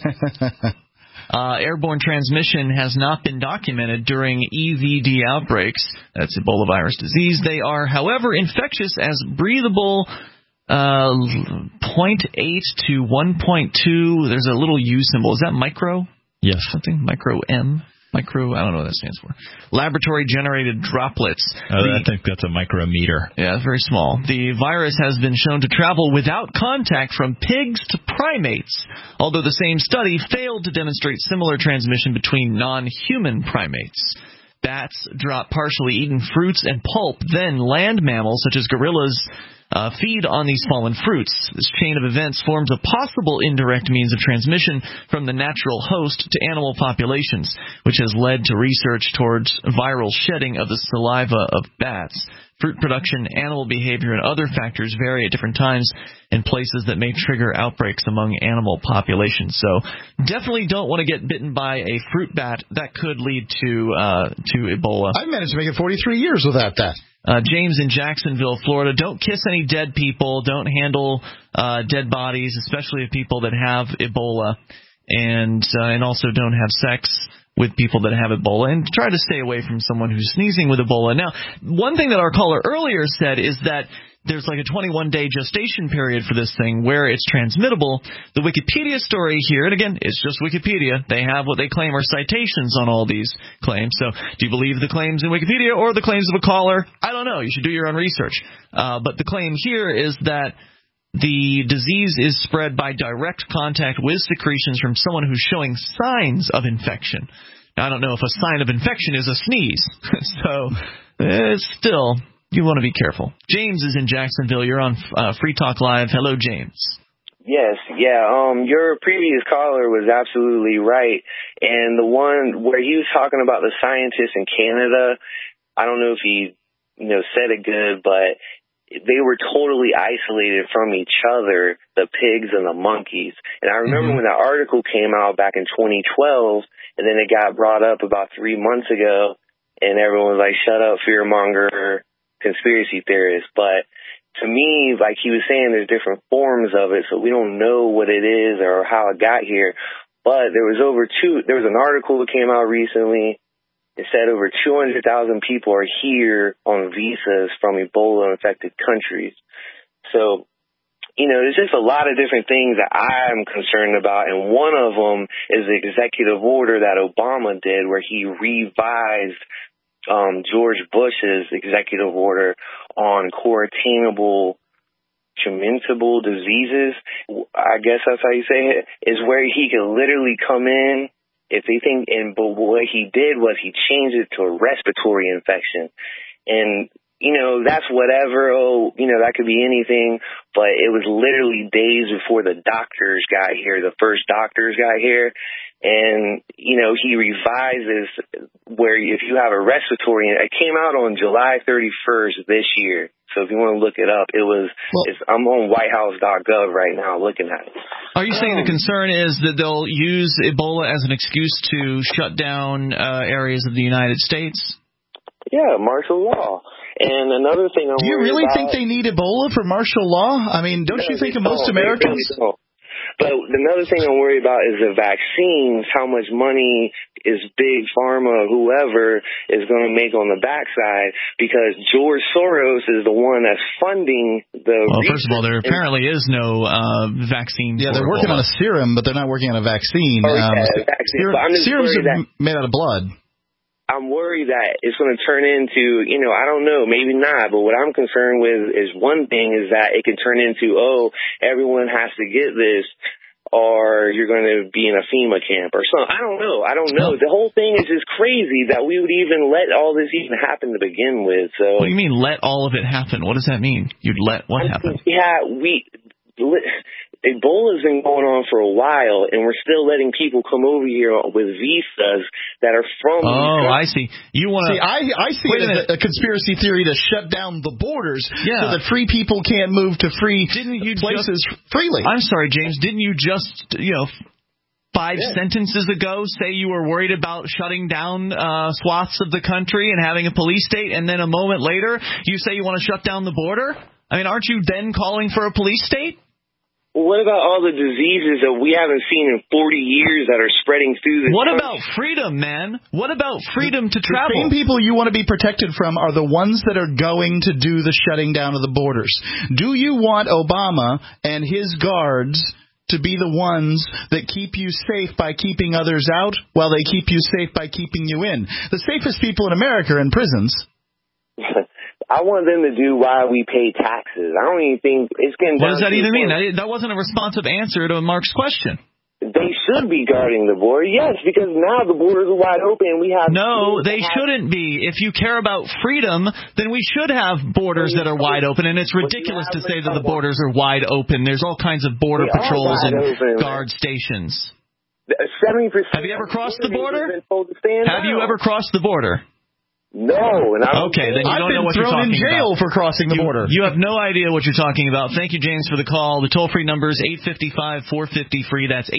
Airborne transmission has not been documented during EVD outbreaks. That's Ebola virus disease. They are, however, infectious as breathable 0.8 to 1.2. There's a little U symbol. Is that micro? Yes. Something? Micro M? Micro, I don't know what that stands for. Laboratory-generated droplets. I think that's a micrometer. Yeah, very small. The virus has been shown to travel without contact from pigs to primates, although the same study failed to demonstrate similar transmission between non-human primates. Bats drop partially eaten fruits and pulp. Then land mammals, such as gorillas, feed on these fallen fruits. This chain of events forms a possible indirect means of transmission from the natural host to animal populations, which has led to research towards viral shedding of the saliva of bats. Fruit production, animal behavior, and other factors vary at different times in places that may trigger outbreaks among animal populations. So definitely don't want to get bitten by a fruit bat. That could lead to Ebola. I managed to make it 43 years without that. James in Jacksonville, Florida, don't kiss any dead people. Don't handle dead bodies, especially of people that have Ebola. And also don't have sex with people that have Ebola, and try to stay away from someone who's sneezing with Ebola. Now, one thing that our caller earlier said is that there's like a 21-day gestation period for this thing where it's transmittable. The Wikipedia story here, and again, it's just Wikipedia. They have what they claim are citations on all these claims. So do you believe the claims in Wikipedia or the claims of a caller? I don't know. You should do your own research. But the claim here is that the disease is spread by direct contact with secretions from someone who's showing signs of infection. Now, I don't know if a sign of infection is a sneeze. So still, you want to be careful. James is in Jacksonville. You're on Free Talk Live. Hello, James. Yes, yeah. Your previous caller was absolutely right. And the one where he was talking about the scientists in Canada, I don't know if he said it good, but they were totally isolated from each other, the pigs and the monkeys. And I remember when that article came out back in 2012, and then it got brought up about 3 months ago, and everyone was like, shut up, fearmonger, conspiracy theorist. But to me, like he was saying, there's different forms of it, so we don't know what it is or how it got here. But there was an article that came out recently. It said over 200,000 people are here on visas from Ebola-infected countries. So, there's just a lot of different things that I'm concerned about, and one of them is the executive order that Obama did where he revised George Bush's executive order on quarantainable communicable diseases. I guess that's how you say it, is where he could literally come in if they think, but what he did was he changed it to a respiratory infection. And, that's whatever, that could be anything, but it was literally days before the doctors got here, the first doctors got here. And, he revises where if you have a respiratory, it came out on July 31st this year. So if you want to look it up, I'm on whitehouse.gov right now looking at it. Are you saying the concern is that they'll use Ebola as an excuse to shut down areas of the United States? Yeah, martial law. And another thing Do you really think they need Ebola for martial law? I mean, don't you think most Americans... But another thing I'm worried about is the vaccines, how much money is Big Pharma, whoever, is going to make on the backside, because George Soros is the one that's funding the Well, first of all, there apparently is no vaccine. Yeah, they're working on a serum, but they're not working on a vaccine. Serums are made out of blood. I'm worried that it's going to turn into, I don't know, maybe not, but what I'm concerned with is one thing is that it can turn into, everyone has to get this, or you're going to be in a FEMA camp or something. I don't know. The whole thing is just crazy that we would even let all this even happen to begin with. So. What do you mean, let all of it happen? What does that mean? You'd let what happen? Yeah, Ebola's been going on for a while, and we're still letting people come over here with visas that are from. Oh, I see. You want to? I see it as a conspiracy theory to shut down the borders so that free people can't move to free places freely. I'm sorry, James. Didn't you just 5 sentences ago say you were worried about shutting down swaths of the country and having a police state, and then a moment later you say you want to shut down the border? I mean, aren't you then calling for a police state? What about all the diseases that we haven't seen in 40 years that are spreading through the country? About freedom, man? What about freedom to travel? The same people you want to be protected from are the ones that are going to do the shutting down of the borders. Do you want Obama and his guards to be the ones that keep you safe by keeping others out while they keep you safe by keeping you in? The safest people in America are in prisons. I want them to do why we pay taxes. I don't even think it's getting. What does that even mean? That wasn't a responsive answer to Mark's question. They should be guarding the border, yes, because now the borders are wide open and we have... No, they shouldn't be. If you care about freedom, then we should have borders that are wide open, and it's ridiculous to say that the borders are wide open. There's all kinds of border patrols and guard stations. 70%. Have you ever crossed the border? Have you ever crossed the border? No, and okay, then you don't know what you're talking about. I've been thrown in jail for crossing the border. You have no idea what you're talking about. Thank you, James, for the call. The toll-free number is 855-450-FREE. That's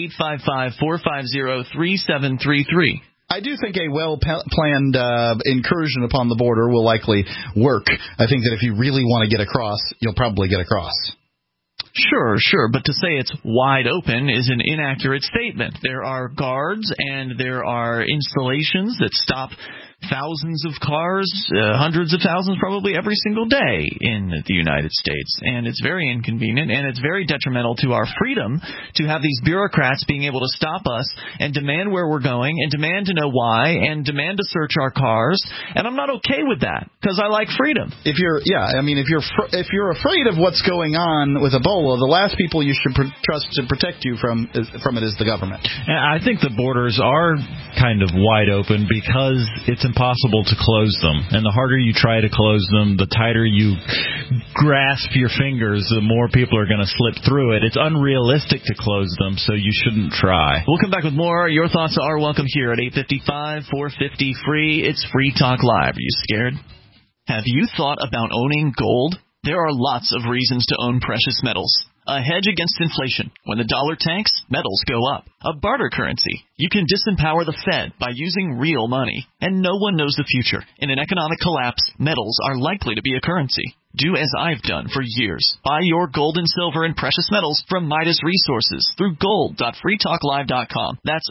855-450-3733. I do think a well-planned incursion upon the border will likely work. I think that if you really want to get across, you'll probably get across. Sure, but to say it's wide open is an inaccurate statement. There are guards and there are installations that stop thousands of cars, hundreds of thousands probably every single day in the United States. And it's very inconvenient, and it's very detrimental to our freedom to have these bureaucrats being able to stop us and demand where we're going and demand to know why and demand to search our cars. And I'm not okay with that because I like freedom. If you're afraid of what's going on with Ebola, the last people you should trust to protect you from it is the government. And I think the borders are kind of wide open because it's impossible to close them. And the harder you try to close them, the tighter you grasp your fingers, the more people are going to slip through it. It's unrealistic to close them, so you shouldn't try. We'll come back with more. Your thoughts are welcome here at 855-450-FREE. It's Free Talk Live. Are you scared? Have you thought about owning gold? There are lots of reasons to own precious metals. A hedge against inflation. When the dollar tanks, metals go up. A barter currency. You can disempower the Fed by using real money. And no one knows the future. In an economic collapse, metals are likely to be a currency. Do as I've done for years. Buy your gold and silver and precious metals from Midas Resources through gold.freetalklive.com. That's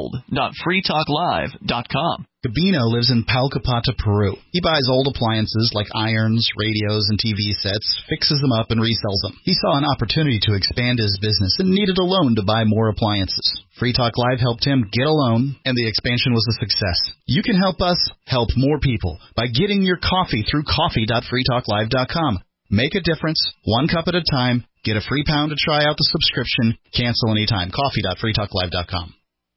gold.freetalklive.com. Gabino lives in Palcapata, Peru. He buys old appliances like irons, radios, and TV sets, fixes them up, and resells them. He saw an opportunity to expand his business and needed a loan to buy more appliances. Free Talk Live helped him get a loan, and the expansion was a success. You can help us help more people by getting your coffee through coffee.freetalklive.com. Make a difference, one cup at a time. Get a free pound to try out the subscription. Cancel anytime. Coffee.freetalklive.com.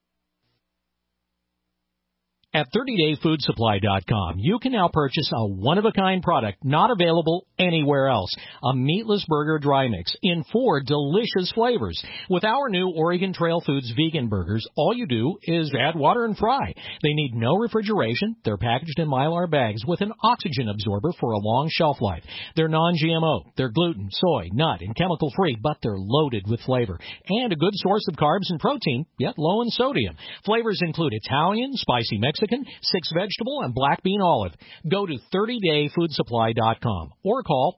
At 30dayfoodsupply.com, you can now purchase a one-of-a-kind product not available anywhere else, a meatless burger dry mix in 4 delicious flavors. With our new Oregon Trail Foods vegan burgers, all you do is add water and fry. They need no refrigeration. They're packaged in Mylar bags with an oxygen absorber for a long shelf life. They're non-GMO. They're gluten, soy, nut, and chemical-free, but they're loaded with flavor. And a good source of carbs and protein, yet low in sodium. Flavors include Italian, spicy Mexican, Mexican, 6 vegetable, and black bean olive. Go to 30dayfoodsupply.com or call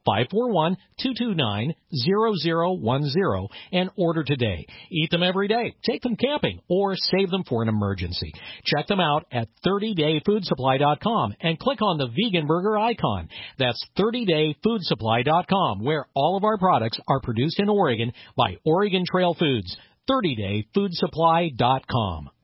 541-229-0010 and order today. Eat them every day, take them camping, or save them for an emergency. Check them out at 30dayfoodsupply.com and click on the vegan burger icon. That's 30dayfoodsupply.com, where all of our products are produced in Oregon by Oregon Trail Foods. 30dayfoodsupply.com.